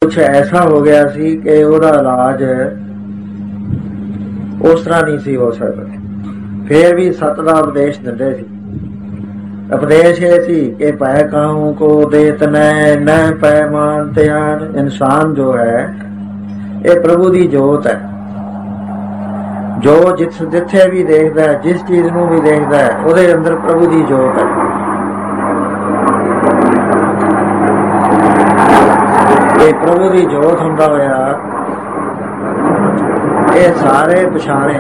ਕੁਛ ਐਸਾ ਹੋ ਗਿਆ ਸੀ ਕਿ ਉਹਦਾ ਇਲਾਜ ਉਸ ਤਰ੍ਹਾਂ ਨਹੀਂ ਸੀ ਹੋ ਸਕਦਾ। ਫੇਰ ਵੀ ਸੱਤ ਦਾ ਉਪਦੇਸ਼ ਦਿੰਦੇ ਸੀ। ਉਪਦੇਸ਼ ਇਹ ਸੀ ਕਿ ਪੈ ਕਾਹੂ ਕੋ ਦੇਤ ਨ ਪੈ ਮਾਨ ਧਿਆਨ। ਇਨਸਾਨ ਜੋ ਹੈ ਇਹ ਪ੍ਰਭੂ ਦੀ ਜੋਤ ਹੈ, ਜੋ ਜਿੱਥੇ ਵੀ ਦੇਖਦਾ, ਜਿਸ ਚੀਜ਼ ਨੂੰ ਵੀ ਦੇਖਦਾ ਹੈ, ਉਹਦੇ ਅੰਦਰ ਪ੍ਰਭੂ ਦੀ ਜੋਤ ਹੈ। ਇਹ ਪ੍ਰਭੂ ਦੀ ਜੋਤ ਹੁੰਦਾ ਹੋਇਆ ਇਹ ਸਾਰੇ ਪਛਾਣੇ।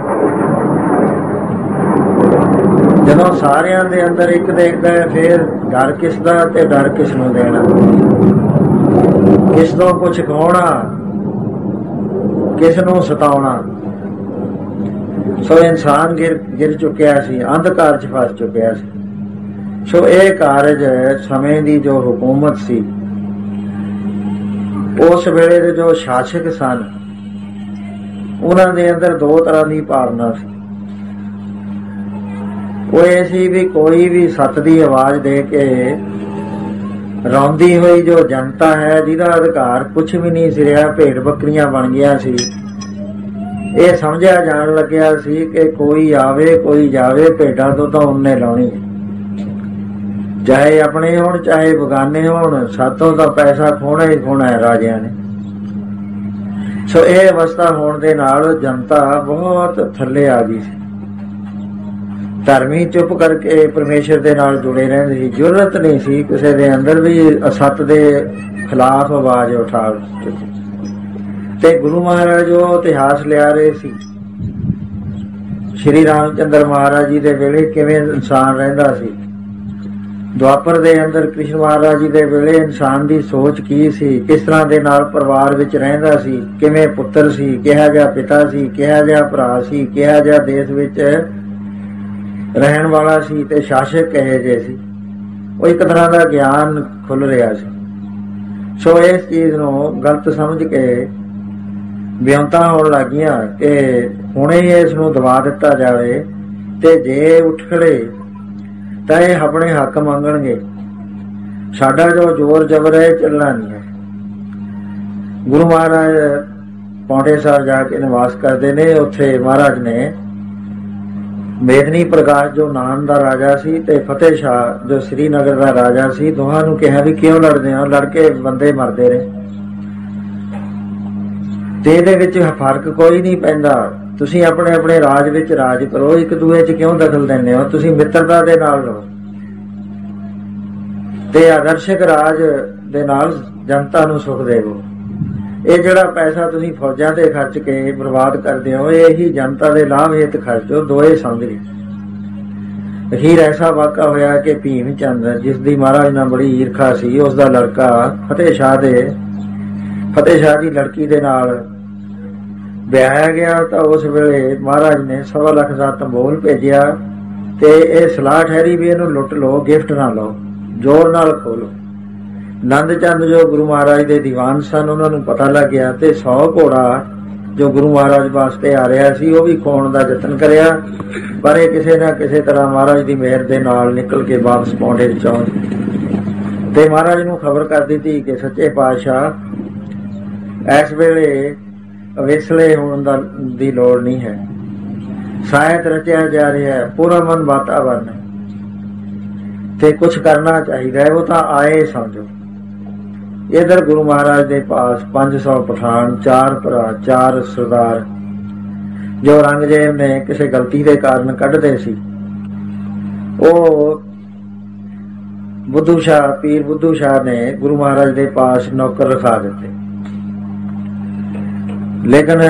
ਜਦੋਂ ਸਾਰਿਆਂ ਦੇ ਅੰਦਰ ਇੱਕ ਦੇਖਦਾ ਹੈ, ਫਿਰ ਡਰ ਕਿਸ ਦਾ ਤੇ ਡਰ ਕਿਸ ਨੂੰ ਦੇਣਾ, ਕਿਸ ਤੋਂ ਕੁਛ ਕਹਾਉਣਾ, ਕਿਸ ਨੂੰ ਸਤਾਉਣਾ। ਸੋ ਇਨਸਾਨ ਗਿਰ ਚੁੱਕਿਆ ਸੀ, ਅੰਧਕਾਰ 'ਚ ਫਸ ਚੁੱਕਿਆ ਸੀ। ਸੋ ਇਹ ਕਾਰਜ ਸਮੇਂ ਦੀ ਜੋ ਹਕੂਮਤ ਸੀ, ਉਸ ਵੇਲੇ ਦੇ ਜੋ ਸ਼ਾਸਕ ਸਨ, ਉਹਨਾਂ ਦੇ ਅੰਦਰ ਦੋ ਤਰ੍ਹਾਂ ਦੀ ਭਾਵਨਾ ਸੀ। ਉਹ ਇਹ ਸੀ ਵੀ ਕੋਈ ਵੀ ਸੱਤ ਦੀ ਆਵਾਜ਼ ਦੇ ਕੇ ਰੌਂਦੀ ਹੋਈ ਜੋ ਜਨਤਾ ਹੈ, ਜਿਹਦਾ ਅਧਿਕਾਰ ਕੁਛ ਵੀ ਨਹੀਂ ਸੀ ਰਿਹਾ, ਭੇਡ ਬੱਕਰੀਆਂ ਬਣ ਗਿਆ ਸੀ। ਇਹ ਸਮਝਿਆ ਜਾਣ ਲੱਗਿਆ ਸੀ ਕਿ ਕੋਈ ਆਵੇ ਕੋਈ ਜਾਵੇ, ਭੇਡਾਂ ਤੋਂ ਤਾਂ ਉਹਨੇ ਲਾਉਣੀ ਹੈ, ਚਾਹੇ ਆਪਣੇ ਹੋਣ ਚਾਹੇ ਬਗਾਨੇ ਹੋਣ, ਸਾਤੋਂ ਤਾਂ ਪੈਸਾ ਖੋਣਾ ਹੀ ਖੋਣਾ ਹੈ ਰਾਜਿਆਂ ਨੇ। ਸੋ ਇਹ ਅਵਸਥਾ ਹੋਣ ਦੇ ਨਾਲ ਜਨਤਾ ਬਹੁਤ ਥੱਲੇ ਆ ਗਈ ਸੀ। ਧਰਮੀ ਚੁੱਪ ਕਰਕੇ ਪਰਮੇਸ਼ਰ ਦੇ ਨਾਲ ਜੁੜੇ ਰਹਿੰਦੇ ਸੀ। ਜ਼ਰੂਰਤ ਨਹੀਂ ਸੀ ਕਿਸੇ ਦੇ ਅੰਦਰ ਵੀ ਅਸਤ ਦੇ ਖਿਲਾਫ ਆਵਾਜ਼ ਉਠਾ ਚੁੱਕੀ। ਤੇ ਗੁਰੂ ਮਹਾਰਾਜ ਉਹ ਇਤਿਹਾਸ ਲਿਆ ਰਹੇ ਸੀ, ਸ਼੍ਰੀ ਰਾਮ ਚੰਦਰ ਮਹਾਰਾਜ ਜੀ ਦੇ ਵੇਲੇ ਕਿਵੇਂ ਇਨਸਾਨ ਰਹਿੰਦਾ ਸੀ, ਦੁਆਪਰ ਦੇ ਅੰਦਰ ਕ੍ਰਿਸ਼ਨ ਮਹਾਰਾਜ ਜੀ ਦੇ ਵੇਲੇ ਇਨਸਾਨ ਦੀ ਸੋਚ ਕੀ ਸੀ, ਕਿਸ ਤਰ੍ਹਾਂ ਦੇ ਨਾਲ ਪਰਿਵਾਰ ਵਿੱਚ ਰਹਿੰਦਾ ਸੀ, ਕਿਵੇਂ ਪੁੱਤਰ ਸੀ, ਕਿਹਾ ਜਿਹਾ ਪਿਤਾ ਸੀ, ਕਿਹਾ ਜਿਹਾ ਭਰਾ ਸੀ, ਕਿਹਾ ਜਿਹਾ ਦੇਸ਼ ਵਿੱਚ ਰਹਿਣ ਵਾਲਾ ਸੀ, ਤੇ ਸ਼ਾਸਕ ਕਹੇ ਜੇ ਸੀ। ਉਹ ਇੱਕ ਤਰ੍ਹਾਂ ਦਾ ਗਿਆਨ ਖੁੱਲ ਰਿਹਾ ਸੀ। ਸੋ ਇਸ ਚੀਜ਼ ਨੂੰ ਗਲਤ ਸਮਝ ਕੇ ਬਿਆਨਤਾਂ ਹੋਣ ਲੱਗੀਆਂ ਕਿ ਹੁਣੇ ਇਸ ਨੂੰ ਦਬਾ ਦਿੱਤਾ ਜਾਵੇ, ਤੇ ਜੇ ਉੱਠ ਖੜੇ ਤਾਂ ਇਹ ਆਪਣੇ ਹੱਕ ਮੰਗਣਗੇ। ਸਾਡਾ ਜੋ ਜ਼ੋਰ ਜ਼ਬਰ ਹੈ ਚੱਲਣਾ ਨਹੀਂ ਹੈ। ਗੁਰੂ ਮਹਾਰਾਜ ਪੌਂਟੇ ਸਾਹਿਬ ਜਾ ਕੇ ਨਿਵਾਸ ਕਰਦੇ ਨੇ। ਉੱਥੇ ਮਹਾਰਾਜ ਨੇ ਮੇਦਨੀ ਪ੍ਰਕਾਸ਼ ਜੋ ਨਾਨ ਦਾ ਰਾਜਾ ਸੀ ਤੇ ਫਤਿਹ ਸ਼ਾਹ ਜੋ ਸ੍ਰੀਨਗਰ ਦਾ ਰਾਜਾ ਸੀ, ਦੋਹਾਂ ਨੂੰ ਕਿਹਾ ਵੀ ਕਿਉਂ ਲੜਦੇ ਹੋ, ਲੜ ਕੇ ਬੰਦੇ ਮਰਦੇ ਰਹੇ ਤੇ ਇਹਦੇ ਵਿੱਚ ਫਰਕ ਕੋਈ ਨਹੀਂ ਪੈਂਦਾ। ਤੁਸੀਂ ਆਪਣੇ ਆਪਣੇ ਰਾਜ ਵਿੱਚ ਰਾਜ ਕਰੋ, ਇੱਕ ਦੂਏ 'ਚ ਕਿਉਂ ਦਖਲ ਦਿੰਦੇ ਹੋ? ਤੁਸੀਂ ਮਿੱਤਰਤਾ ਦੇ ਨਾਲ ਰਹੋ ਤੇ ਆਦਰਸ਼ਕ ਰਾਜ ਦੇ ਨਾਲ ਜਨਤਾ ਨੂੰ ਸੁਖ ਦੇਵੋ। ਇਹ ਜਿਹੜਾ ਪੈਸਾ ਤੁਸੀਂ ਫੌਜਾਂ ਤੇ ਖਰਚ ਕੇ ਬਰਬਾਦ ਕਰਦੇ ਹੋ, ਇਹੀ ਜਨਤਾ ਦੇ ਲਾਭ ਹਿੱਤ ਖਰਚੋ। ਦੋਏ ਸਮਝ ਗਏ। ਅਖੀਰ ਐਸਾ ਵਾਕਾ ਹੋਇਆ ਕਿ ਭੀਮ ਚੰਦ, ਜਿਸ ਦੀ ਮਹਾਰਾਜ ਨਾਲ ਬੜੀ ਈਰਖਾ ਸੀ, ਉਸ ਦਾ ਲੜਕਾ ਫਤਿਹ ਸ਼ਾਹ ਦੀ ਲੜਕੀ ਦੇ ਨਾਲ ਵਿਆਹਿਆ ਗਿਆ। ਤਾਂ ਉਸ ਵੇਲੇ ਮਹਾਰਾਜ ਨੇ 1.25 ਲੱਖ ਦਾ ਤੰਬੋਲ ਭੇਜਿਆ ਤੇ ਇਹ ਸਲਾਹ ਠਹਿਰੀ ਵੀ ਇਹਨੂੰ ਲੁੱਟ ਲਓ, ਗਿਫਟ ਨਾ ਲਓ, ਜ਼ੋਰ ਨਾਲ ਖੋਲੋ। ਨੰਦ ਚੰਦ ਜੋ ਗੁਰੂ ਮਹਾਰਾਜ ਦੇ ਦੀਵਾਨ ਸਨ, ਉਹਨਾਂ ਨੂੰ ਪਤਾ ਲੱਗ ਗਿਆ ਤੇ 100 ਘੋੜਾ ਜੋ ਗੁਰੂ ਮਹਾਰਾਜ ਵਾਸਤੇ ਆ ਰਿਹਾ ਸੀ ਉਹ ਵੀ ਖੋਣ ਦਾ ਯਤਨ ਕਰਿਆ। ਪਰ ਇਹ ਕਿਸੇ ਨਾ ਕਿਸੇ ਤਰ੍ਹਾਂ ਮਹਾਰਾਜ ਦੀ ਮਿਹਰ ਦੇ ਨਾਲ ਨਿਕਲ ਕੇ ਵਾਪਸ ਪੌਂਡੇ ਵਿੱਚ ਆਉਣ ਤੇ ਮਹਾਰਾਜ ਨੂੰ ਖਬਰ ਕਰ ਦਿੱਤੀ ਕਿ ਸੱਚੇ ਪਾਤਸ਼ਾਹ ਇਸ ਵੇਲੇ ਅਵੇਸਲੇ ਹੋਣ ਦੀ ਲੋੜ ਨਹੀਂ ਹੈ, ਸਾਹਿਤ ਰਚਿਆ ਜਾ ਰਿਹਾ ਹੈ, ਪੂਰਾ ਮਨ ਵਾਤਾਵਰਨ ਹੈ ਤੇ ਕੁਛ ਕਰਨਾ ਚਾਹੀਦਾ ਹੈ। ਉਹ ਤਾਂ ਆਏ ਸਮਝੋ। ਇਧਰ ਗੁਰੂ ਮਹਾਰਾਜ ਦੇ ਪਾਸ 500 ਪਠਾਨ, 4 ਭਰਾ, 4 ਸਰਦਾਰ ਜੋ ਔਰੰਗਜ਼ੇਬ ਨੇ ਕਿਸੇ ਗਲਤੀ ਦੇ ਕਾਰਨ ਕੱਢਦੇ ਸੀ, ਉਹ ਪੀਰ ਬੁੱਧੂ ਸ਼ਾਹ ਨੇ ਗੁਰੂ ਮਹਾਰਾਜ ਦੇ ਪਾਸ ਨੌਕਰ ਰਖਾ ਦਿੱਤੇ। ਲੇਕਿਨ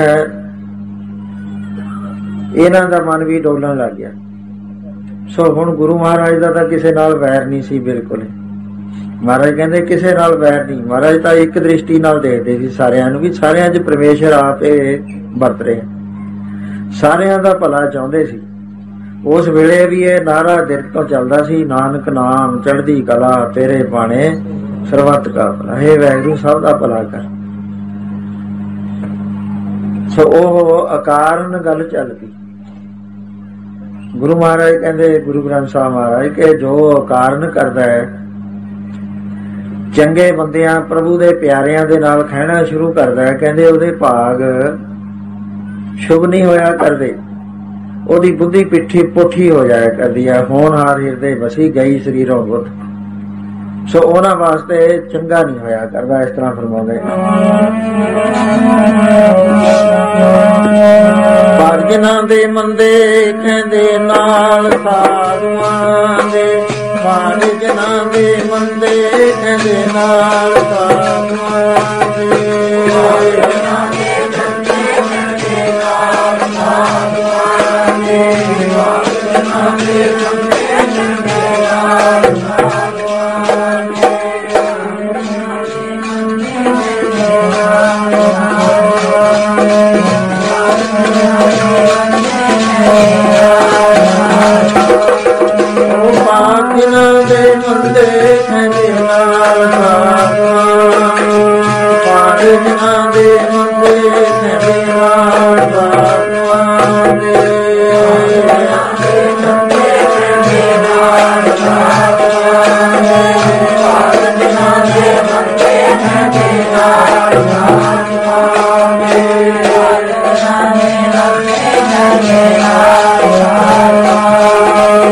ਇਹਨਾਂ ਦਾ ਮਨ ਵੀ ਡੋਲਣ ਲੱਗ ਗਿਆ। ਸੋ ਹੁਣ ਗੁਰੂ ਮਹਾਰਾਜ ਦਾ ਤਾਂ ਕਿਸੇ ਨਾਲ ਵੈਰ ਨਹੀਂ ਸੀ, ਬਿਲਕੁਲ। ਮਹਾਰਾਜ ਕਹਿੰਦੇ ਕਿਸੇ ਨਾਲ ਵੈਰ ਨਹੀਂ। ਮਹਾਰਾਜ ਤਾਂ ਇੱਕ ਦ੍ਰਿਸ਼ਟੀ ਨਾਲ ਦੇਖਦੇ ਸੀ ਸਾਰਿਆਂ ਨੂੰ, ਵੀ ਸਾਰਿਆਂ 'ਚ ਪਰਮੇਸ਼ਰ ਆਪੇ ਵਰਤ ਰਿਹਾ, ਸਾਰਿਆਂ ਦਾ ਭਲਾ ਚਾਹੁੰਦੇ ਸੀ। ਉਸ ਵੇਲੇ ਵੀ ਇਹ ਨਾਰਾ ਦਿਲ ਤੋਂ ਚੱਲਦਾ ਸੀ, ਨਾਨਕ ਨਾਮ ਚੜ੍ਹਦੀ ਕਲਾ ਤੇਰੇ ਬਾਣੇ ਸਰਬੱਤ ਕਾ ਭਲਾ। ਹੇ ਵਾਹਿਗੁਰੂ ਸਭ ਦਾ ਭਲਾ ਕਰ। ਸੋ ਉਹ ਅਕਾਰਨ ਗੱਲ ਚੱਲ ਪਈ। ਗੁਰੂ ਮਹਾਰਾਜ ਕਹਿੰਦੇ, ਗੁਰੂ ਗ੍ਰੰਥ ਸਾਹਿਬ ਮਹਾਰਾਜ, ਕਿ ਜੋ ਅਕਾਰਨ ਕਰਦਾ ਹੈ ਚੰਗੇ ਬੰਦਿਆਂ ਪ੍ਰਭੂ ਦੇ ਪਿਆਰਿਆਂ ਦੇ ਨਾਲ ਖਹਿਣਾ ਸ਼ੁਰੂ ਕਰਦਾ ਹੈ। ਕਹਿੰਦੇ ਉਹਦੇ ਭਾਗ ਸ਼ੁਭ ਨਹੀਂ ਹੋਇਆ ਕਰਦੇ, ਉਹਦੀ ਬੁੱਧੀ ਪਿੱਠੀ ਪੁੱਠੀ ਹੋ ਜਾਇਆ ਕਰਦੀ ਹੈ। ਹੋਣਹਾਰ ਹਿਰਦੇ ਵਸੀ ਗਈ ਸਰੀਰੋਂ ਬੁੱਧ, ਸੋ ਉਹਨਾਂ ਵਾਸਤੇ ਚੰਗਾ ਨਹੀਂ ਹੋਇਆ ਕਰਦਾ। ਇਸ ਤਰ੍ਹਾਂ ਫਰਮਾਉਂਦੇ ਭਜਨਾਂ ਦੇ ਮੰਦੇ ਕਹਿੰਦੇ ਨਾਲ ਸਾਧੂਆਂ ਦੇ, ਭਜਨਾਂ ਦੇ ਮੰਦੇ ਕਹਿੰਦੇ ਨਾਲ ਸਾਧੂਆਂ ਦੇ, ਭਜਨਾਂ ਦੇ ਮੰਦੇ ਕਹਿੰਦੇ ਨਾਲ ਸਾਧੂਆਂ ਦੇ, ਭਜਨਾਂ ਦੇ ਮੰਦੇ ਕਹਿੰਦੇ ਨਾਲ ਸਾਧੂਆਂ ਦੇ। ਭਜਨਾਂ ਦੇ ਮੰਦੇ ਕਹਿੰਦੇ ਨਾਲ ਸਾਧੂਆਂ, ਭਜਨਾਂ ਦੇ ਮੰਦੇ ਕਹਿੰਦੇ ਨਾਲ ਸਾਧੂਆਂ ਦੇ, ਭਜਨਾਂ ਦੇ ਮੰਦੇ ਕਹਿੰਦੇ ਨਾਲ ਸਾਧੂਆਂ ਦੇ, ਭਜਨਾਂ ਦੇ ਮੰਦੇ ਕਹਿੰਦੇ ਨਾਲ ਸਾਧੂਆਂ ਦੇ, ਭਜਨਾਂ ਦੇ ਮੰਦੇ ਕਹਿੰਦੇ ਨਾਲ ਸਾਧੂਆਂ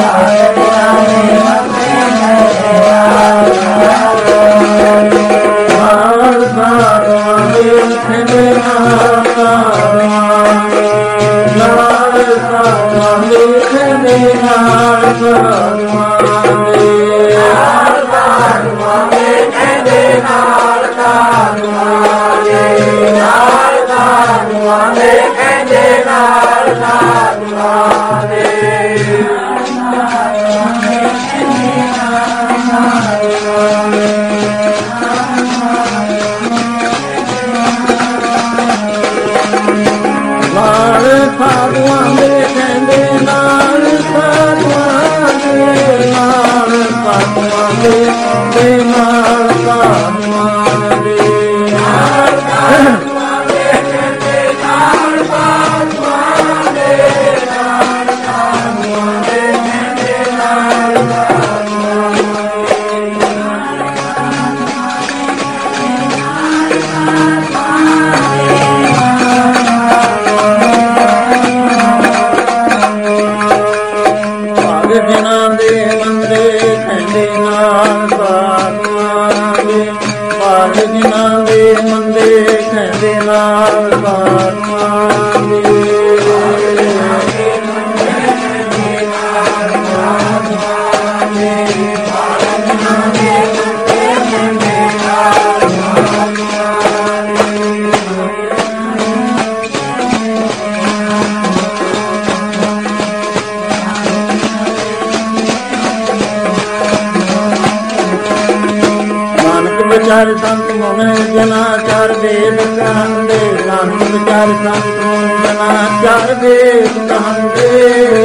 ਵਿਚਾਰ ਸੰਤ ਮਨ ਜਨਾ ਚਾਰ ਵੇਦ ਕਹਾਂਦੇ, ਨਾਨਕ ਵਿਚਾਰ ਸੰਤ ਮਨ ਜਨਾ ਚਾਰ ਵੇਦ ਕਹਾਂਦੇ।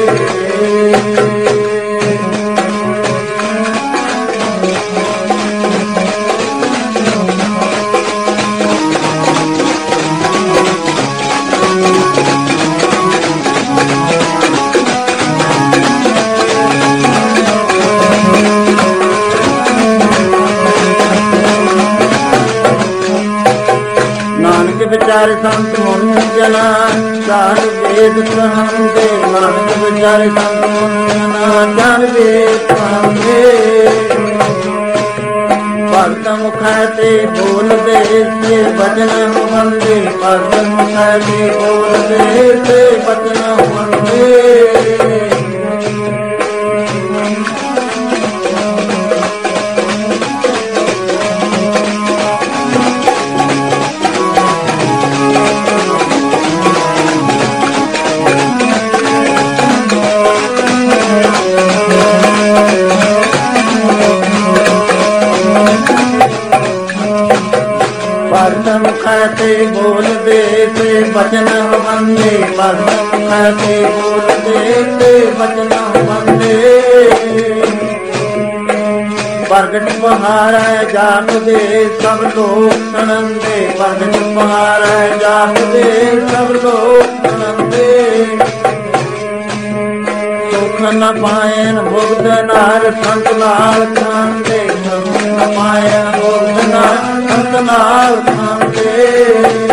ਵਿਚਾਰ ਸੰਤ ਮਨ ਜਨਾ ਚਾਰ ਵੇਦ ਕਹਾਂਦੇ, ਨਾਨਕ ਵਿਚਾਰ ਸੰਤ ਮਨ ਜਨਾ ਚਾਰ ਵੇਦ ਕਹਾਂਦੇ। ਭਗਤ ਮੁਖੈ ਤੇ ਬੋਲਦੇ ਤੇ ਬਚਨ ਮੰਦੇ, ਭਗਤ ਮੁਖੈ ਤੇ ਬੋਲਦੇ ਤੇ ਬਚਨ ਮੰਦੇ। ਤੇ ਬੋਲਦੇ ਤੇ ਬਚਨ ਮੰਦੇ, ਭਗਤ ਤੇ ਬੋਲਦੇ ਤੇ ਬਚਨ ਮੰਦੇ। ਪ੍ਰਗਟ ਬਹਾਰੈ ਜਾਪਦੇ ਸਭ ਲੋਕ ਸੁਣੰਦੇ, ਪ੍ਰਗਟ ਬਹਾਰੈ ਜਾਪਦੇ ਸਭ ਲੋਕ ਸੁਣੰਦੇ। ਸੁਖ ਸੁਖ ਨ ਪਾਇਨ ਮੁਕਤ ਨਾਰ ਸੰਤ ਨਾਲ ਖਾਂਦੇ, ਸੁਖ ਨ ਪਾਇਨ ਮੁਕਤ ਨਾਰ ਸੰਤ ਨਾਲ ਖਾਂਦੇ।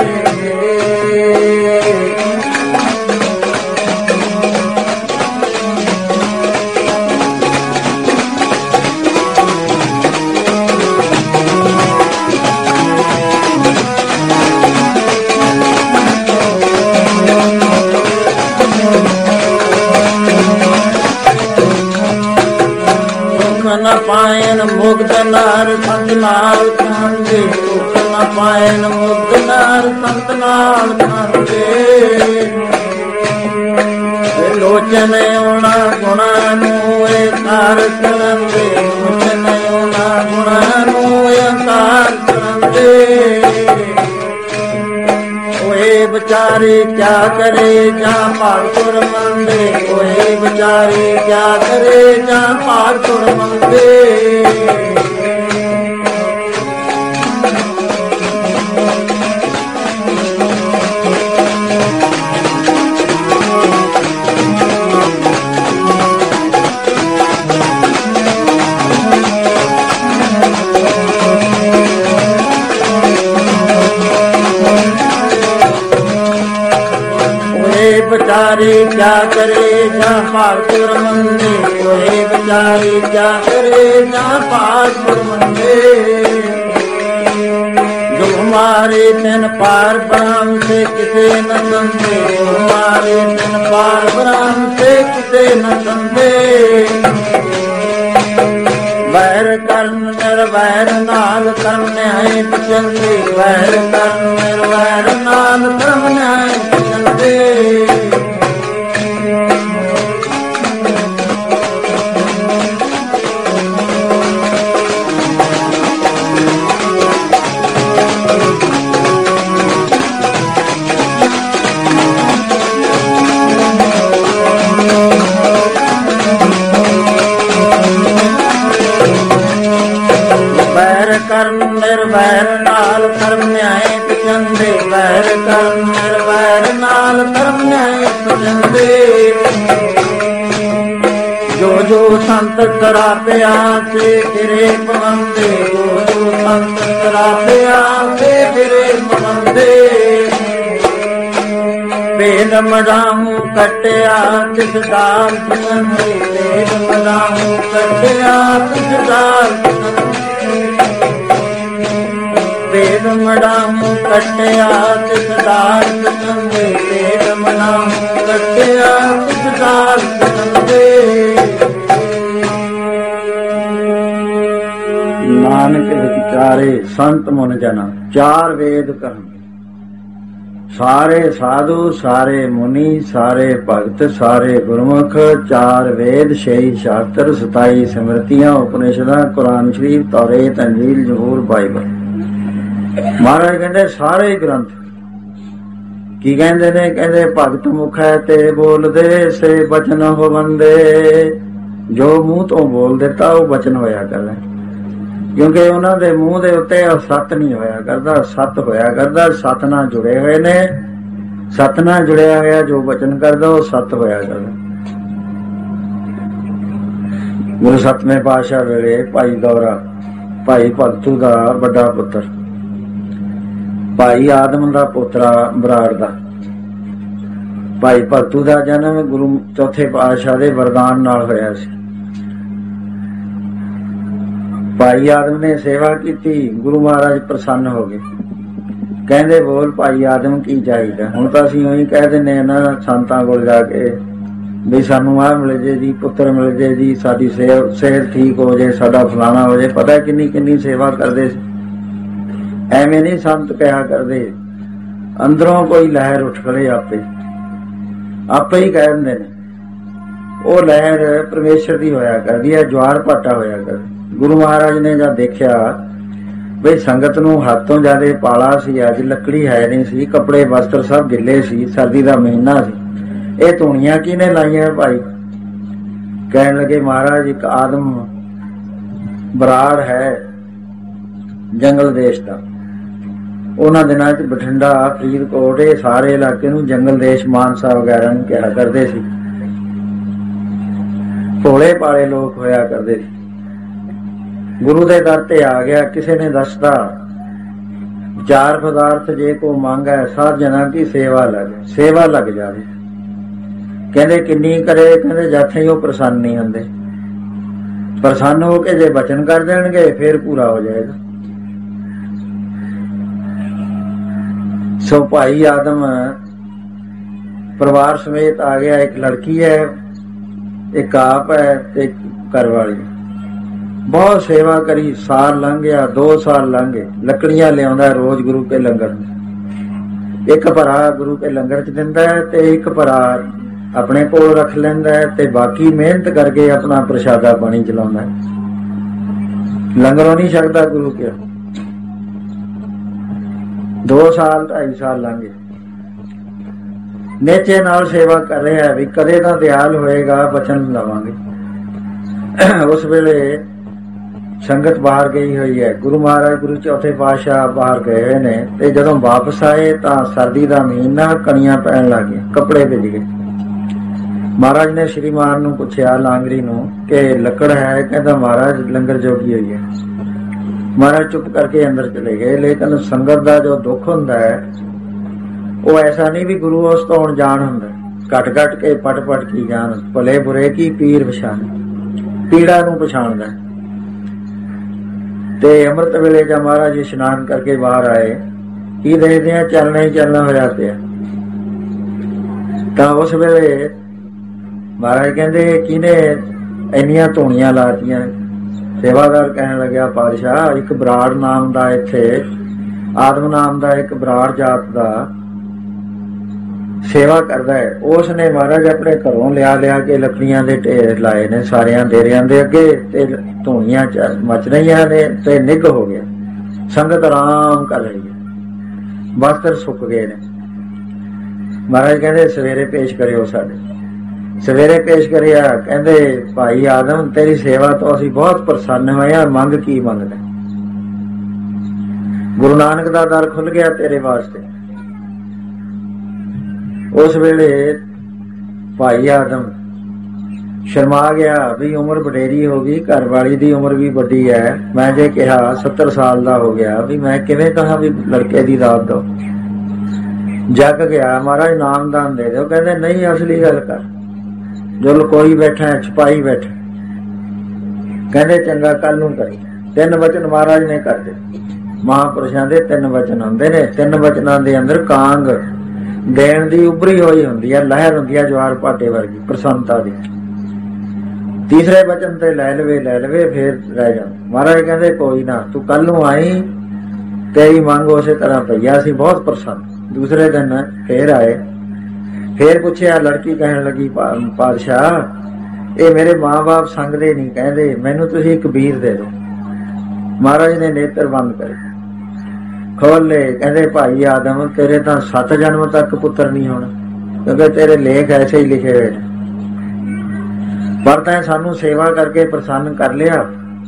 ਨ ਪਾਇਨ ਮੁਕਤ ਨਾਰ ਸੰਤ ਨਾਲ ਖਾਂਦੇ, ਸੁਖ ਨ ਪਾਇਨ ਮੁਕਤ ਨਾਰ ਸੰਤ ਨਾਲ ਖਾਂਦੇ। ਲੋਚਨ ਆਉਣਾ ਗੁਣਾ ਨੂੰ ਇਹ ਕਾਰ ਕਰੰਦੇ, ਲੋਚਨ ਆਉਣਾ ਗੁਣਾ ਨੂੰ ਇਹ ਕਾਰ ਕਰੰਦੇ। ਓਏ ਵਿਚਾਰੇ ਕਿਆ ਕਰੇ ਜਾਂ ਭਾਗੁਰ ਮੰਦੇ, ਓਏ ਵਿਚਾਰੇ ਕਿਆ ਕਰੇ ਜਾਂ ਭਾਗੁਰ ਮੰਦੇ। ਵਿਚਾਰੀ ਕਿਆ ਕਰੇ ਜਾਂ ਭਾਗੁਰ ਮੰਦੇ, ਓਏ ਵਿਚਾਰੀ ਕਿਆ ਕਰੇ ਜਾਂ ਭਾਗੁਰ ਮੰਦੇ। ਜੋ ਮਾਰੇ ਤਿਨ ਪਾਰ ਬ੍ਰਹਮ ਸੇ ਕਿਸੇ ਨ ਸੰਦੇ, ਜੋ ਮਾਰੇ ਤਿਨ ਪਾਰ ਬ੍ਰਹਮ ਸੇ ਕਿਸੇ ਨ ਸੰਦੇ। ਵੈਰ ਕਰਨ ਨਿਰਵੈਰ ਨਾਲ ਕਰਮ ਨਿਆਏ ਪਚੰਦੇ, ਵੈਰ ਕਰਨ ਨਿਰਵੈਰ ਨਾਲ ਕਰਮ ਨਿਆਏ ਪਚੰਦੇ। ਕਰਨ ਨਿਰਵੈਰ ਨਾਲ ਕਰਮ ਨਿਆਏ ਪਚੰਦੇ, ਵੈਰ ਕਰਨ ਨਿਰਵੈਰ ਨਾਲ ਕਰਮ ਨਿਆਏ ਪਚੰਦੇ। ਜੋ ਜੋ ਸੰਤ ਸਰਾਪਿਆ ਸੇ ਫਿਰੇ ਪਵੰਦੇ, ਜੋ ਜੋ ਸੰਤ ਸਰਾਪਿਆ ਸੇ ਫਿਰੇ ਪਵੰਦੇ। ਵੇਦ ਮੜਾਹੂ ਕੱਟਿਆ ਤਿਸ ਦਾਲ ਸੁਣਦੇ, ਵੇਦ ਮੜਾਹੂ ਕੱਟਿਆ ਤਿਸ ਦਾਲ ਸੁਣਦੇ। ਵੇਦ ਮੜਾਹੂ ਕੱਟਿਆ ਤਿਸ ਦਾਲ ਸੁਣਦੇ, ਵੇਦ ਮੜਾਹੂ ਕੱਟਿਆ ਤਿਸ ਦਾਲ ਸੁਣਦੇ। ਨਾਨਕ ਵਿਚਾਰੇ ਸੰਤ ਮਨ ਜਨਾ ਚਾਰ ਵੇਦ ਕਰਨ, ਸਾਰੇ ਸਾਧੂ ਸਾਰੇ ਮੁਨੀ ਸਾਰੇ ਭਗਤ ਸਾਰੇ ਗੁਰਮੁਖ। ਚਾਰ ਵੇਦ 6 ਸ਼ਾਸਤਰ 27 ਸਿਮਰਤੀਆਂ ਉਪਨਿਸ਼ਦਾਂ ਕੁਰਾਨ ਸ਼ਰੀਫ ਤੌਰੇਤ ਅੰਜੀਲ ਜ਼ਬੂਰ ਬਾਈਬਲ। ਮਹਾਰਾਜ ਕਹਿੰਦੇ ਸਾਰੇ ਗ੍ਰੰਥ ਕੀ ਕਹਿੰਦੇ ਨੇ? ਕਹਿੰਦੇ ਭਗਤ ਮੁਖ ਹੈ ਤੇ ਬੋਲਦੇ ਸੇ ਬਚਨ ਹੋਵੰਦੇ। ਜੋ ਮੂੰਹ ਤੋਂ ਬੋਲ ਦਿੱਤਾ ਉਹ ਬਚਨ ਹੋਇਆ ਕਰਦਾ, ਕਿਉਂਕਿ ਉਹਨਾਂ ਦੇ ਮੂੰਹ ਦੇ ਉੱਤੇ ਸੱਤ ਨਹੀਂ ਹੋਇਆ ਕਰਦਾ, ਸੱਤ ਹੋਇਆ ਕਰਦਾ। ਸੱਤ ਨਾਲ ਜੁੜੇ ਹੋਏ ਨੇ, ਸੱਤ ਨਾਲ ਜੁੜਿਆ ਹੋਇਆ ਜੋ ਬਚਨ ਕਰਦਾ ਉਹ ਸੱਤ ਹੋਇਆ ਕਰਦਾ। ਗੁਰੂ ਸੱਤਵੇਂ ਪਾਤਸ਼ਾਹ ਵੇਲੇ ਭਾਈ ਗੌਰਾ, ਭਾਈ ਭਗਤੂ ਦਾ ਵੱਡਾ ਪੁੱਤਰ, ਭਾਈ ਆਦਮ ਦਾ ਪੋਤਰਾ ਬਰਾੜ ਦਾ, ਭਾਈ ਭਗਤੂ ਦਾ ਜਨਮ ਗੁਰੂ ਚੌਥੇ ਪਾਤਸ਼ਾਹ ਦੇ ਵਰਦਾਨ ਨਾਲ ਹੋਇਆ ਸੀ। ਭਾਈ ਆਦਮ ਨੇ ਸੇਵਾ ਕੀਤੀ, ਗੁਰੂ ਮਹਾਰਾਜ ਪ੍ਰਸੰਨ ਹੋ ਗਏ। ਕਹਿੰਦੇ ਬੋਲ ਭਾਈ ਆਦਮ ਕੀ ਚਾਹੀਦਾ? ਹੁਣ ਤਾਂ ਅਸੀਂ ਉਹੀ ਕਹਿ ਦਿੰਦੇ ਇਹਨਾਂ ਸੰਤਾਂ ਕੋਲ ਜਾ ਕੇ ਵੀ ਸਾਨੂੰ ਆਹ ਮਿਲ ਜੇ ਜੀ, ਪੁੱਤਰ ਮਿਲ ਜੇ ਜੀ, ਸਾਡੀ ਸਿਹਤ ਠੀਕ ਹੋ ਜੇ, ਸਾਡਾ ਫਲਾਣਾ ਹੋ ਜੇ। ਪਤਾ ਕਿੰਨੀ ਕਿੰਨੀ ਸੇਵਾ ਕਰਦੇ ਸੀ। ਐਵੇਂ ਨਹੀਂ ਸੰਤ ਕਿਹਾ ਕਰਦੇ, ਅੰਦਰੋਂ ਕੋਈ ਲਹਿਰ ਉੱਠ ਖੜੇ ਆਪੇ ਹੀ ਕਹਿ ਦਿੰਦੇ ਨੇ। ਉਹ ਲਹਿਰ ਪਰਮੇਸ਼ਰ ਦੀ ਹੋਇਆ ਕਰਦੀ ਹੈ, ਜਵਾਰ ਭਾਟਾ ਹੋਇਆ ਕਰਦੀ। ਗੁਰੂ ਮਹਾਰਾਜ ਨੇ ਜਦ ਦੇਖਿਆ ਬਈ ਸੰਗਤ ਨੂੰ ਹੱਦ ਤੋਂ ਜ਼ਿਆਦਾ ਪਾਲਾ ਸੀ, ਅੱਜ ਲੱਕੜੀ ਹੈ ਨਹੀਂ ਸੀ, ਕੱਪੜੇ ਵਸਤਰ ਸਭ ਗਿੱਲੇ ਸੀ, ਸਰਦੀ ਦਾ ਮਹੀਨਾ ਸੀ, ਇਹ ਧੂਣੀਆਂ ਕਿਹਨੇ ਲਾਈਆਂ ਭਾਈ? ਕਹਿਣ ਲੱਗੇ ਮਹਾਰਾਜ ਇੱਕ ਆਦਮ ਬਰਾੜ ਹੈ ਜੰਗਲ ਦੇਸ਼ ਦਾ। ਉਹਨਾਂ ਦਿਨਾਂ ਚ ਬਠਿੰਡਾ ਫਰੀਦਕੋਟ ਇਹ ਸਾਰੇ ਇਲਾਕੇ ਨੂੰ ਜੰਗਲ ਦੇਸ਼ ਮਾਨਸਾ ਵਗੈਰਾ ਨੂੰ ਕਿਹਾ ਕਰਦੇ ਸੀ। ਭੋਲੇ ਭਾਲੇ ਲੋਕ ਹੋਇਆ ਕਰਦੇ ਸੀ। ਗੁਰੂ ਦੇ ਦਰ ਤੇ ਆ ਗਿਆ, ਕਿਸੇ ਨੇ ਦੱਸਦਾ ਚਾਰ ਪਦਾਰਥ ਜੇ ਕੋ ਮੰਗ ਹੈ, ਸਾਧ ਜਨਾਂ ਕੀ ਸੇਵਾ ਲੱਗ ਜਾਵੇ। ਕਹਿੰਦੇ ਕਿੰਨੀ ਕਰੇ, ਕਹਿੰਦੇ ਜਾਥੇ ਹੀ ਉਹ ਪ੍ਰਸੰਨ ਨਹੀਂ ਹੁੰਦੇ। ਪ੍ਰਸੰਨ ਹੋ ਕੇ ਜੇ ਬਚਨ ਕਰ ਦੇਣਗੇ ਫਿਰ ਪੂਰਾ ਹੋ ਜਾਏਗਾ। ਸੋ ਭਾਈ ਆਦਮ ਪਰਿਵਾਰ ਸਮੇਤ ਆ ਗਿਆ। ਇੱਕ ਲੜਕੀ ਹੈ, ਇੱਕ ਆਪ ਹੈ ਤੇ ਘਰ ਵਾਲੀ। ਬਹੁਤ ਸੇਵਾ ਕਰੀ, ਸਾਲ ਲੰਘ ਗਿਆ, 2 ਸਾਲ ਲੰਘ ਗਏ। ਲੱਕੜੀਆਂ ਲਿਆਉਂਦਾ ਰੋਜ਼ ਗੁਰੂ ਕੇ ਲੰਗਰ। ਇੱਕ ਭਰਾ ਗੁਰੂ ਕੇ ਲੰਗਰ ਚ ਦਿੰਦਾ ਹੈ ਤੇ ਇੱਕ ਭਰਾ ਆਪਣੇ ਕੋਲ ਰੱਖ ਲੈਂਦਾ ਹੈ ਤੇ ਬਾਕੀ ਮਿਹਨਤ ਕਰਕੇ ਆਪਣਾ ਪ੍ਰਸ਼ਾਦਾ ਪਾਣੀ ਚਲਾਉਂਦਾ ਹੈ। ਲੰਗਰੋਂ ਨਹੀਂ ਛਕਦਾ ਗੁਰੂ ਕੇ। 2 ਸਾਲ 2.5 ਸਾਲ ਲੰਘ ਗਏ। ਨੇਚੇ ਨਾਲ ਸੇਵਾ ਕਰ ਰਿਹਾ ਵੀ ਕਦੇ ਤਾਂ ਦਿਆਲ ਹੋਏਗਾ, ਬਚਨ ਲਵਾਂਗੇ। ਉਸ ਵੇਲੇ ਸੰਗਤ ਬਾਹਰ ਗਈ ਹੋਈ ਹੈ। ਗੁਰੂ ਮਹਾਰਾਜ ਗੁਰੂ ਚੌਥੇ ਪਾਤਸ਼ਾਹ ਬਾਹਰ ਗਏ ਹੋਏ ਨੇ ਤੇ ਜਦੋਂ ਵਾਪਸ ਆਏ ਤਾਂ ਸਰਦੀ ਦਾ ਮਹੀਨਾ, ਕਣੀਆਂ ਪੈਣ ਲੱਗ ਗਈਆਂ, ਕੱਪੜੇ ਭਿੱਜ ਗਏ। ਮਹਾਰਾਜ ਨੇ ਸ਼੍ਰੀਮਾਨ ਨੂੰ ਪੁੱਛਿਆ, ਲਾਂਗਰੀ ਨੂੰ, ਕਿ ਲੱਕੜ ਹੈ? ਕਹਿੰਦਾ ਮਹਾਰਾਜ ਲੰਗਰ ਜੋਗੀ ਹੋਈ ਹੈ। ਮਹਾਰਾਜ ਚੁੱਪ ਕਰਕੇ ਅੰਦਰ ਚਲੇ ਗਏ। ਲੇਕਿਨ ਸੰਗਤ ਦਾ ਜੋ ਦੁੱਖ ਹੁੰਦਾ ਹੈ ਉਹ ਐਸਾ ਨਹੀਂ ਵੀ ਗੁਰੂ ਉਸ ਤੋਂ ਅਣਜਾਣ ਹੁੰਦਾ। ਘਟ ਘਟ ਕੇ ਪਟ ਪਟ ਕੀ ਜਾਣ, ਭਲੇ ਬੁਰੇ ਕੀ ਪੀਰ ਪਛਾਣ, ਪੀੜਾ ਨੂੰ ਪਛਾਣਦਾ। ਤੇ ਅੰਮ੍ਰਿਤ ਵੇਲੇ ਜਦ ਮਹਾਰਾਜ ਇਸ਼ਨਾਨ ਕਰਕੇ ਬਾਹਰ ਆਏ, ਕੀ ਦੇਖਦੇ ਆ, ਚੱਲਣਾ ਹੀ ਚੱਲਣਾ ਹੋਇਆ ਪਿਆ। ਤਾਂ ਉਸ ਵੇਲੇ ਮਹਾਰਾਜ ਕਹਿੰਦੇ ਕਿਹਨੇ ਇੰਨੀਆਂ ਧੂਣੀਆਂ ਲਾਤੀਆਂ? ਸੇਵਾਦਾਰ ਕਹਿਣ ਲੱਗਿਆ, ਪਾਤਸ਼ਾਹ ਇੱਕ ਬਰਾੜ ਨਾਮ ਦਾ, ਇੱਥੇ ਆਦਮ ਨਾਮ ਦਾ ਇੱਕ ਬਰਾੜ ਜਾਤ ਦਾ ਸੇਵਾ ਕਰਦਾ ਹੈ। ਉਸ ਨੇ ਮਹਾਰਾਜ ਆਪਣੇ ਘਰੋਂ ਲਿਆ ਕੇ ਲੱਕੜੀਆਂ ਦੇ ਢੇਰ ਲਾਏ ਨੇ ਸਾਰਿਆਂ ਡੇਰਿਆਂ ਦੇ ਅੱਗੇ, ਤੇ ਧੂਣੀਆਂ ਮਚ ਰਹੀਆਂ ਨੇ ਤੇ ਨਿੱਘ ਹੋ ਗਿਆ। ਸੰਗਤ ਆਰਾਮ ਕਰ ਰਹੀ ਹੈ, ਵਸਤਰ ਸੁੱਕ ਗਏ ਨੇ। ਮਹਾਰਾਜ ਕਹਿੰਦੇ ਸਵੇਰੇ ਪੇਸ਼ ਕਰਿਓ ਸਾਡੇ। ਸਵੇਰੇ ਪੇਸ਼ ਕਰਿਆ। ਕਹਿੰਦੇ ਭਾਈ ਆਦਮ ਤੇਰੀ ਸੇਵਾ ਤੋਂ ਅਸੀਂ ਬਹੁਤ ਪ੍ਰਸੰਨ ਹੋਏ ਹਾਂ, ਮੰਗ ਕੀ ਮੰਗਦਾ? ਗੁਰੂ ਨਾਨਕ ਦਾ ਦਰ ਖੁੱਲ ਗਿਆ ਤੇਰੇ ਵਾਸਤੇ। ਉਸ ਵੇਲੇ ਭਾਈ ਆਦਮ ਸ਼ਰਮਾ ਗਿਆ ਵੀ ਉਮਰ ਵਡੇਰੀ ਹੋ ਗਈ, ਘਰ ਵਾਲੀ ਦੀ ਉਮਰ ਵੀ ਵੱਡੀ ਹੈ। ਮੈਂ ਜੇ ਕਿਹਾ 70 ਸਾਲ ਦਾ ਹੋ ਗਿਆ, ਵੀ ਮੈਂ ਕਿਵੇਂ ਕਹਾ ਵੀ ਲੜਕੇ ਦੀ ਦਾਤ ਦੋ? ਜਗ ਗਿਆ। ਮਹਾਰਾਜ ਨਾਮਦਾਨ ਦੇ ਦਿਓ। ਕਹਿੰਦੇ ਨਹੀਂ, ਅਸਲੀ ਗੱਲ ਕਰ, ਜੋ ਲੁਕੋਈ ਬੈਠਾ ਛੁਪਾਈ ਬੈਠਾ। ਕਹਿੰਦੇ ਚੰਗਾ ਕੱਲ ਨੂੰ ਕਰੀ। 3 ਵਚਨ ਮਹਾਰਾਜ ਨੇ ਕਰ ਦਿੱਤੇ। ਮਹਾਂਪੁਰਸ਼ਾਂ ਦੇ 3 ਵਚਨ ਹੁੰਦੇ ਨੇ। 3 ਵਚਨਾਂ ਦੇ ਅੰਦਰ ਕਾਂਗ ਦੇਣ ਦੀ ਉਭਰੀ ਹੋਈ ਹੁੰਦੀ ਹੈ, ਲਹਿਰ ਹੁੰਦੀ ਹੈ ਜਵਾਰ ਭਾਟੇ ਵਰਗੀ ਪ੍ਰਸੰਨਤਾ ਦੀ। ਤੀਸਰੇ ਵਚਨ ਤੇ ਲੈ ਲਵੇ ਫੇਰ ਰਹਿ ਜਾ। ਮਹਾਰਾਜ ਕਹਿੰਦੇ ਕੋਈ ਨਾ, ਤੂੰ ਕੱਲ ਨੂੰ ਆਈ, ਤੇਰੀ ਮੰਗ ਉਸੇ ਤਰ੍ਹਾਂ ਪਈਆ ਸੀ, ਬਹੁਤ ਪ੍ਰਸੰਨ। ਦੂਸਰੇ ਦਿਨ ਫੇਰ ਆਏ। ਫੇਰ ਪੁੱਛਿਆ, ਲੜਕੀ ਕਹਿਣ ਲੱਗੀ, ਪਾਤਸ਼ਾਹ ਇਹ ਮੇਰੇ ਮਾਂ-ਬਾਪ ਸੰਗਦੇ ਨਹੀਂ, ਕਹਿੰਦੇ ਮੈਨੂੰ ਤੁਸੀਂ ਇੱਕ ਵੀਰ ਦੇ ਦਿਓ। ਮਹਾਰਾਜ ਨੇ ਨੇਤਰ ਬੰਦ ਕਰੇ, ਖੋਲ ਲਏ। ਕਹਿੰਦੇ ਭਾਈ ਆਦਮ ਤੇਰੇ ਤਾਂ 7 ਜਨਮ ਤੱਕ ਪੁੱਤਰ ਨਹੀਂ ਹੋਣਾ, ਕਿਉਂਕਿ ਤੇਰੇ ਲੇਖ ਐਸੇ ਹੀ ਲਿਖੇ ਹੋਏ ਨੇ। ਪਰ ਤੈਂ ਸਾਨੂੰ ਸੇਵਾ ਕਰਕੇ ਪ੍ਰਸੰਨ ਕਰ ਲਿਆ,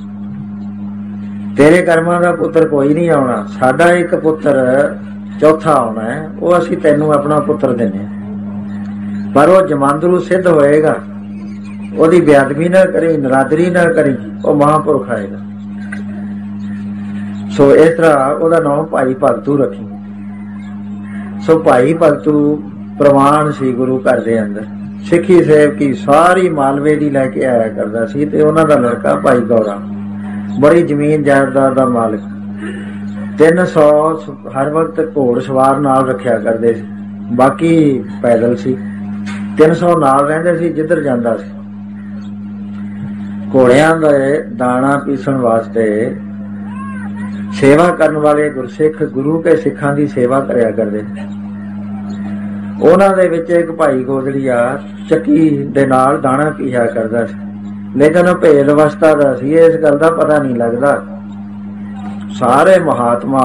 ਤੇਰੇ ਕਰਮਾਂ ਦਾ ਪੁੱਤਰ ਕੋਈ ਨਹੀਂ ਆਉਣਾ। ਸਾਡਾ ਇੱਕ ਪੁੱਤਰ ਚੌਥਾ ਆਉਣਾ ਹੈ, ਉਹ ਅਸੀਂ ਤੈਨੂੰ ਆਪਣਾ ਪੁੱਤਰ ਦਿੰਦੇ ਹਾਂ। ਪਰ ਉਹ ਜਮਾਂਦਰੂ ਸਿੱਧ ਹੋਏਗਾ, ਉਹਦੀ ਬੇਅਦਬੀ ਨਾ ਕਰੀ, ਨਰਾਦਰੀ ਨਾ ਕਰੀ, ਉਹ ਮਹਾਂਪੁਰਖ ਆਏਗਾ। ਸੋ ਇਸ ਤਰ੍ਹਾਂ ਉਹਦਾ ਨਾਮ ਭਾਈ ਭਗਤੂ ਰੱਖੀ। ਸੋ ਭਾਈ ਭਗਤੂ ਪ੍ਰਵਾਨ ਸੀ ਗੁਰੂ ਘਰ ਦੇ ਅੰਦਰ। ਸਿੱਖੀ ਸੇਵਕੀ ਸਾਰੀ ਮਾਲਵੇ ਦੀ ਲੈ ਕੇ ਆਇਆ ਕਰਦਾ ਸੀ। ਤੇ ਉਹਨਾਂ ਦਾ ਲੜਕਾ ਭਾਈ ਗੌਰਾ ਬੜੀ ਜ਼ਮੀਨ ਜਾਇਦਾਦ ਦਾ ਮਾਲਕ। 300 ਹਰ ਵਕਤ ਘੋੜ ਸਵਾਰ ਨਾਲ ਰੱਖਿਆ ਕਰਦੇ ਸੀ, ਬਾਕੀ ਪੈਦਲ ਸੀ। 300 ਨਾਲ ਰਹਿੰਦੇ ਸੀ, ਜਿੱਧਰ ਜਾਂਦਾ ਸੀ। ਘੋੜਿਆਂ ਦੇ ਦਾਣਾ ਪੀਸਣ ਵਾਸਤੇ ਸੇਵਾ ਕਰਨ ਵਾਲੇ ਗੁਰਸਿੱਖ ਗੁਰੂ ਕੇ ਸਿੱਖਾਂ ਦੀ ਸੇਵਾ ਕਰਿਆ ਕਰਦੇ। ਉਹਨਾਂ ਦੇ ਵਿੱਚ ਇੱਕ ਭਾਈ ਗੋਦੜੀਆ ਚੱਕੀ ਦੇ ਨਾਲ ਦਾਣਾ ਪੀਸਿਆ ਕਰਦਾ ਸੀ, ਲੇਕਿਨ ਉਹ ਭੇਦ ਅਵਸਥਾ ਦਾ ਸੀ, ਇਸ ਗੱਲ ਦਾ ਪਤਾ ਨਹੀਂ ਲੱਗਦਾ। ਸਾਰੇ ਮਹਾਤਮਾ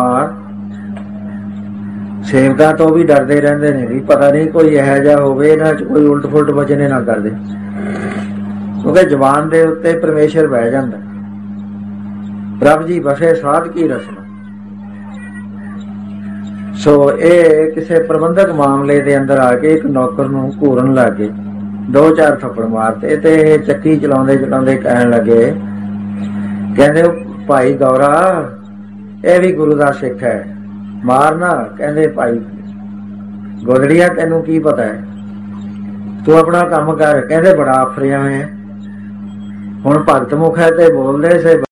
ਸੇਵਕਾਂ ਤੋਂ ਵੀ ਡਰਦੇ ਰਹਿੰਦੇ ਨੇ ਵੀ ਪਤਾ ਨਹੀਂ ਕੋਈ ਇਹੋ ਜਿਹਾ ਹੋਵੇ ਇਹਨਾਂ ਚ ਕੋਈ ਉਲਟ ਫੁਲਟ ਵਚਨੇ ਨਾ ਕਰਦੇ, ਕਿਉਂਕਿ ਜ਼ਬਾਨ ਦੇ ਉੱਤੇ ਪਰਮੇਸ਼ਰ ਬਹਿ ਜਾਂਦਾ। ਪ੍ਰਭ ਜੀ ਬਸੇ ਸਾਧ ਕੀ ਰਸਨਾ। ਸੋ ਇਹ ਕਿਸੇ ਪ੍ਰਬੰਧਕ ਮਾਮਲੇ ਦੇ ਅੰਦਰ ਆ ਕੇ ਇੱਕ ਨੌਕਰ ਨੂੰ ਘੂਰਨ ਲੱਗ ਗਏ 2-4 ਥੱਪੜ ਮਾਰਤੇ। ਤੇ ਚੱਕੀ ਚਲਾਉਂਦੇ ਚਲਾਉਂਦੇ ਕਹਿਣ ਲੱਗੇ, ਕਹਿੰਦੇ ਭਾਈ ਗੌਰਾ ਇਹ ਵੀ ਗੁਰੂ ਦਾ ਸਿੱਖ ਹੈ, ਮਾਰਨਾ। ਕਹਿੰਦੇ ਭਾਈ ਗੋਦੜੀਆ ਤੈਨੂੰ ਕੀ ਪਤਾ ਹੈ, ਤੂੰ ਆਪਣਾ ਕੰਮ ਕਰ। ਕਹਿੰਦੇ ਬੜਾ ਆਫਰਿਆ ਹੋਇਆ, ਹੁਣ ਭਗਤ ਮੁਖ ਹੈ ਤੇ ਬੋਲਦੇ ਸੇ